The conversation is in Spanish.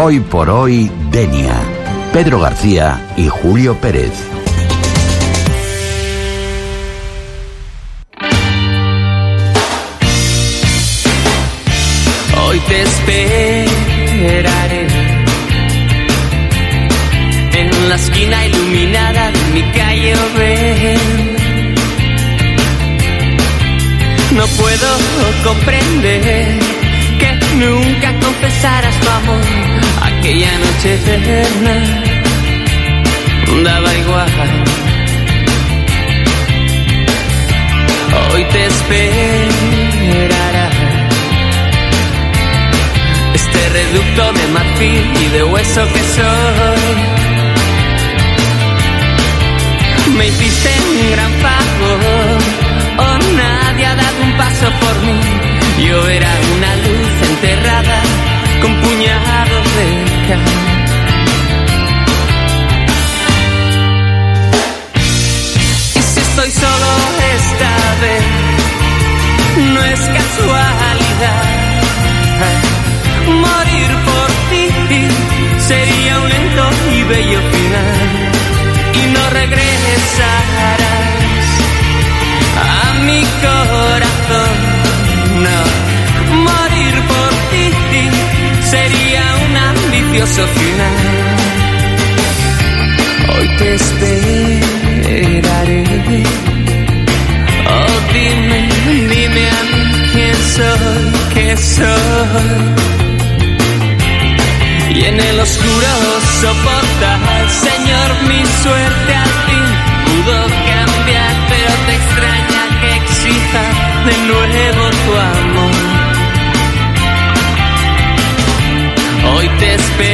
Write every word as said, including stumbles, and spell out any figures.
Hoy por hoy, Denia. Pedro García y Julio Pérez. Hoy te esperaré en la esquina iluminada de mi calle Oven. No puedo comprender que nunca confesaras tu amor aquella noche eterna. Daba igual. Hoy te esperará este reducto de marfil y de hueso que soy. Me hiciste un gran favor, oh, nadie ha dado un paso por mí. Yo era una luz enterrada con puñados de cal. Y si estoy solo esta vez, no es casualidad. Morir por ti sería un lento y bello final, y no regresarás a mi corazón. No, morir por ti sería un ambicioso final. Hoy te esperaré. Oh, dime, dime a mí quién soy, qué soy. Y en el oscuro soportar, Señor, mi suerte al fin pudo cambiar, pero te extraña que exija de nuevo tu amor. Hoy te espero.